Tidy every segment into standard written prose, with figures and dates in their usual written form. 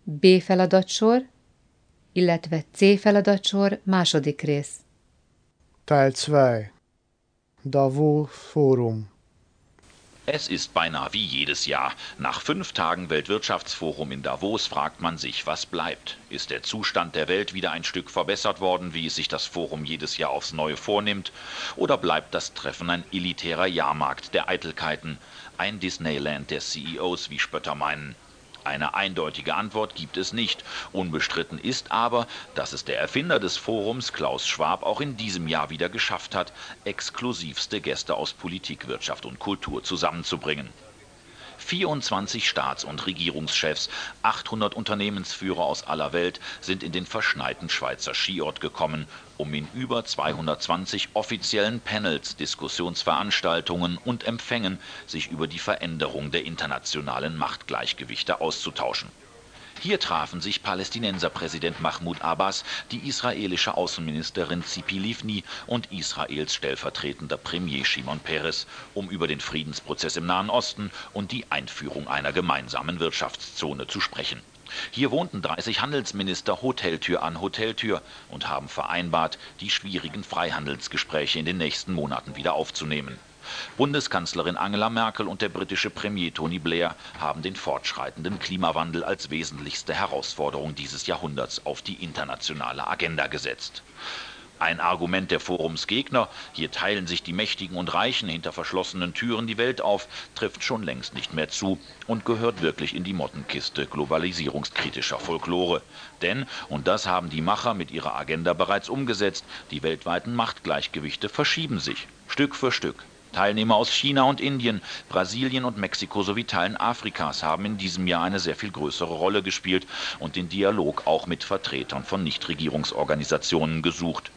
B feladatsor, illetve C feladatsor második rész. Teil 2. Davos Forum. Es ist beinahe wie jedes Jahr. Nach 5 Tagen Weltwirtschaftsforum in Davos fragt man sich, was bleibt. Ist der Zustand der Welt wieder ein Stück verbessert worden, wie es sich das Forum jedes Jahr aufs Neue vornimmt? Oder bleibt das Treffen ein elitärer Jahrmarkt der Eitelkeiten, ein Disneyland der CEOs, wie Spötter meinen? Eine eindeutige Antwort gibt es nicht. Unbestritten ist aber, dass es der Erfinder des Forums, Klaus Schwab, auch in diesem Jahr wieder geschafft hat, exklusivste Gäste aus Politik, Wirtschaft und Kultur zusammenzubringen. 24 Staats- und Regierungschefs, 800 Unternehmensführer aus aller Welt sind in den verschneiten Schweizer Skiort gekommen, um in über 220 offiziellen Panels, Diskussionsveranstaltungen und Empfängen sich über die Veränderung der internationalen Machtgleichgewichte auszutauschen. Hier trafen sich Palästinenserpräsident Mahmoud Abbas, die israelische Außenministerin Tzipi Livni und Israels stellvertretender Premier Shimon Peres, um über den Friedensprozess im Nahen Osten und die Einführung einer gemeinsamen Wirtschaftszone zu sprechen. Hier wohnten 30 Handelsminister Hoteltür an Hoteltür und haben vereinbart, die schwierigen Freihandelsgespräche in den nächsten Monaten wieder aufzunehmen. Bundeskanzlerin Angela Merkel und der britische Premier Tony Blair haben den fortschreitenden Klimawandel als wesentlichste Herausforderung dieses Jahrhunderts auf die internationale Agenda gesetzt. Ein Argument der Forumsgegner, hier teilen sich die Mächtigen und Reichen hinter verschlossenen Türen die Welt auf, trifft schon längst nicht mehr zu und gehört wirklich in die Mottenkiste globalisierungskritischer Folklore. Denn, und das haben die Macher mit ihrer Agenda bereits umgesetzt, die weltweiten Machtgleichgewichte verschieben sich, Stück für Stück. Teilnehmer aus China und Indien, Brasilien und Mexiko sowie Teilen Afrikas haben in diesem Jahr eine sehr viel größere Rolle gespielt und den Dialog auch mit Vertretern von Nichtregierungsorganisationen gesucht.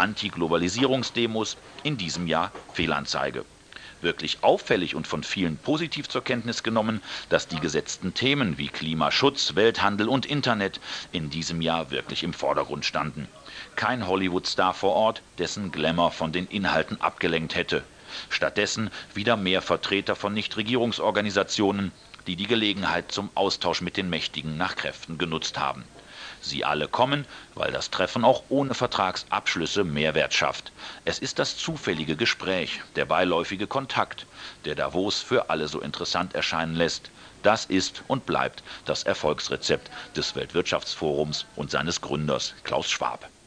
Anti-Globalisierungsdemos, in diesem Jahr Fehlanzeige. Wirklich auffällig und von vielen positiv zur Kenntnis genommen, dass die gesetzten Themen wie Klimaschutz, Welthandel und Internet in diesem Jahr wirklich im Vordergrund standen. Kein Hollywood-Star vor Ort, dessen Glamour von den Inhalten abgelenkt hätte. Stattdessen wieder mehr Vertreter von Nichtregierungsorganisationen, die die Gelegenheit zum Austausch mit den Mächtigen nach Kräften genutzt haben. Sie alle kommen, weil das Treffen auch ohne Vertragsabschlüsse Mehrwert schafft. Es ist das zufällige Gespräch, der beiläufige Kontakt, der Davos für alle so interessant erscheinen lässt. Das ist und bleibt das Erfolgsrezept des Weltwirtschaftsforums und seines Gründers Klaus Schwab.